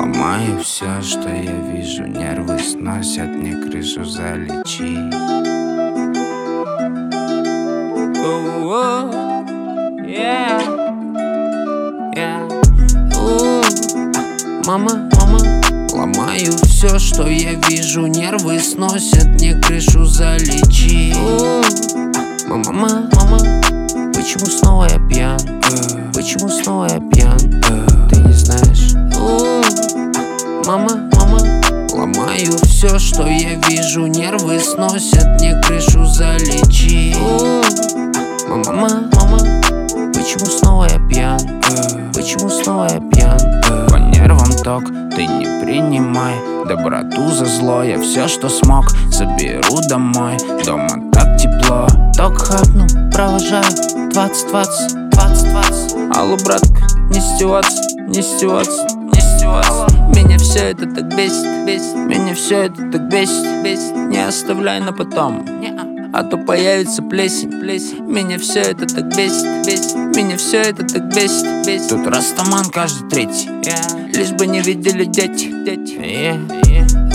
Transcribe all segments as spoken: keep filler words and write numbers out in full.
Ломаю все, что я вижу, нервы сносят, мне крышу залечи. Oh, yeah, yeah. Uh, мама, мама, ломаю все, что я вижу, нервы сносят, мне крышу залечи. Uh, мама, мама, почему снова я пьян? Uh, почему снова я пьян? Uh, ты не знаешь? Uh, мама, мама, ломаю все, что я вижу, нервы сносят, мне крышу залечи. Uh, мама, мама, почему снова я пьян? Uh, почему снова я пьян? Uh, по нервам ток, ты не принимай доброту за зло. Я все, что смог, заберу домой. Дома так тепло. Ток хапну, провожаю двадцать двадцать, двадцать двадцать. Алло, братка, не стеваться, не стеваться, не стеваться. Меня все это так бесит, бесит. Меня все это так бесит, бесит. Не оставляй на потом, а то появится плесень, плесень. Меня все это так бесит, бесит. Меня все это так бесит, бесит. Тут растаман каждый третий, yeah. Лишь бы не видели дети, дети. Yeah, yeah.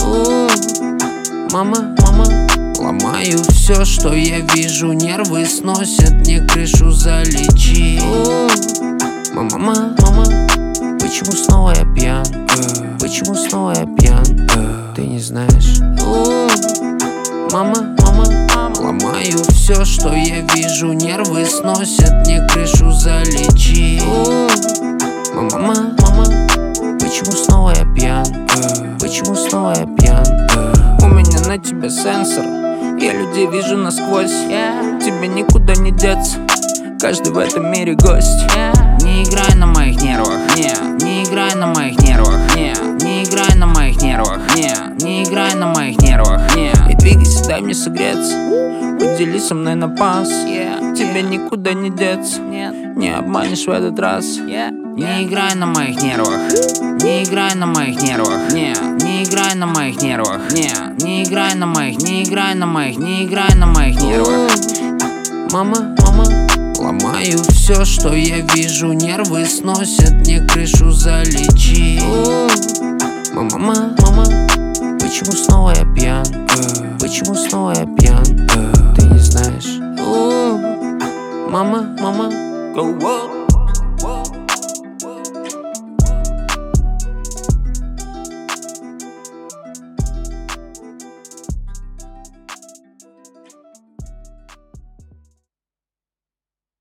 Uh, мама, мама, ломаю все, что я вижу, нервы сносят, мне крышу залечи. Uh, мама, мама, почему снова я пьян? Uh, почему снова я пьян? Uh, ты не знаешь? Uh, мама, мама, ломаю все, что я вижу, нервы сносят, мне крышу залечи. Uh, мама, мама, почему снова я пьян? Uh, почему снова я пьян? Uh, у меня на тебя сенсор, я людей вижу насквозь. Yeah. Тебе никуда не деться, каждый в этом мире гость. Yeah. Не играй на моих нервах, не, не играй на моих нервах, не, не играй на моих нервах, не, не играй на моих нервах, не. И двигайся, дай мне согреться, поделись со мной на пас. Yeah. Тебе никуда не деться, нет, не обманешь в этот раз. Yeah. Не играй на моих нервах, не играй на моих нервах, не, не играй на моих нервах, не, не играй на моих, не играй на моих, не играй на моих нервах. Мама, мама, ломаю все, что я вижу, нервы сносят, мне крышу залечи. Мама, мама, почему снова я пьян? Почему снова я пьян? Ты не знаешь? Мама, мама, go,